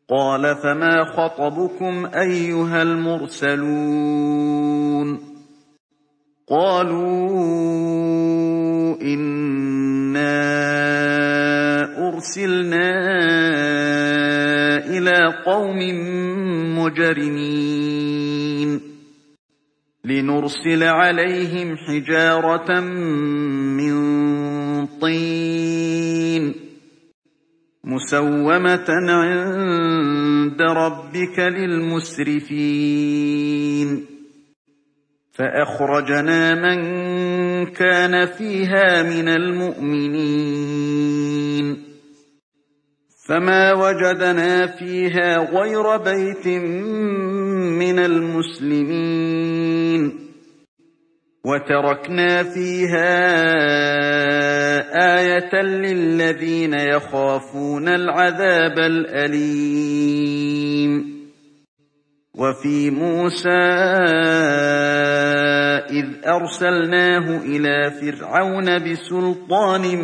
قَالَ فَمَا خَطْبُكُمْ أَيُّهَا الْمُرْسَلُونَ قَالُوا إِنَّا أُرْسِلْنَا إِلَىٰ قَوْمٍ مُجْرِمِينَ لِنُرْسِلَ عَلَيْهِمْ حِجَارَةً مِّن طِينٍ مُّسَوَّمَةً عِندَ رَبِّكَ لِلْمُسْرِفِينَ فَأَخْرَجْنَا مَن كَانَ فِيهَا مِنَ الْمُؤْمِنِينَ فَمَا وَجَدْنَا فِيهَا غَيْرَ بَيْتٍ مِّنَ الْمُسْلِمِينَ وَتَرَكْنَا فِيهَا آيَةً لِّلَّذِينَ يَخَافُونَ الْعَذَابَ الْأَلِيمَ وَفِي مُوسَىٰ إِذْ أَرْسَلْنَاهُ إِلَىٰ فِرْعَوْنَ بِسُلْطَانٍ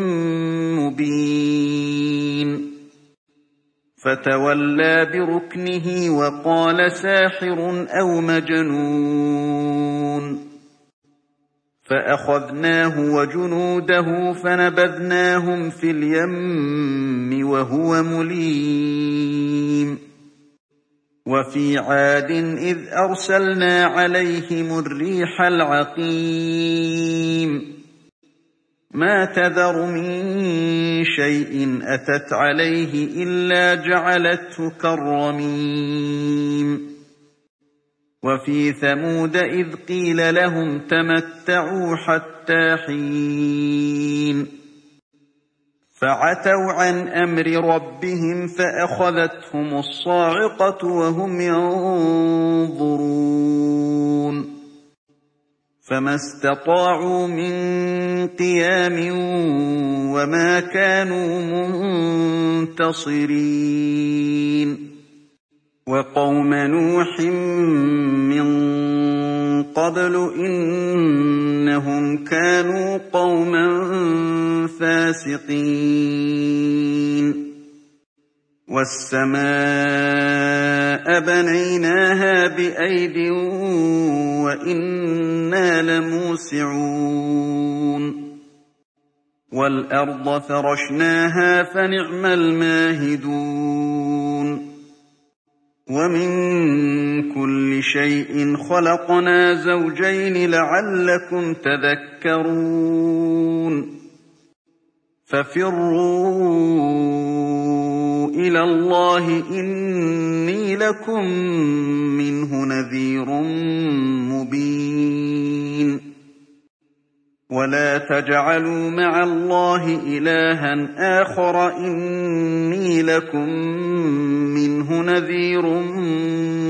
مُّبِينٍ فَتَوَلَّىٰ بِرُكْنِهِ وَقَالَ سَاحِرٌ أَوْ مَجْنُونٌ فَأَخَذْنَاهُ وَجُنُودَهُ فَنَبَذْنَاهُمْ فِي الْيَمِّ وَهُوَ مُلِيمٌ وَفِي عَادٍ إِذْ أَرْسَلْنَا عَلَيْهِمُ الرِّيحَ الْعَقِيمَ مَا تَذَرُ مِن شَيْءٍ أَتَتْ عَلَيْهِ إِلَّا جَعَلَتْهُ كَالرَّمِيمِ وَفِي ثَمُودَ إِذْ قِيلَ لَهُمْ تَمَتَّعُوا حَتَّىٰ حِينٍ فَعَتَوْا عَنْ أَمْرِ رَبِّهِمْ فَأَخَذَتْهُمُ الصَّاعِقَةُ وَهُمْ يَنظُرُونَ فَمَا اسْتَطَاعُوا مِن قِيَامٍ وَمَا كَانُوا مُنتَصِرِينَ وَقَوْمَ نُوحٍ مِّن قَبْلُ إِنَّهُمْ كَانُوا قَوْمًا فَاسِقِينَ وَالسَّمَاءَ بَنَيْنَاهَا بِأَيْدٍ وَإِنَّا لَمُوسِعُونَ وَالْأَرْضَ فَرَشْنَاهَا فَنِعْمَ الْمَاهِدُونَ وَمِن كُلِّ شَيْءٍ خَلَقْنَا زَوْجَيْنِ لَعَلَّكُمْ تَذَكَّرُونَ فَفِرُّوا إِلَى اللَّهِ إِنِّي لَكُم مِّنْهُ نَذِيرٌ مُّبِينٌ وَلَا تَجْعَلُوا مَعَ اللَّهِ إِلَٰهًا آخَرَ إِنِّي لَكُم مِّنْهُ نَذِيرٌ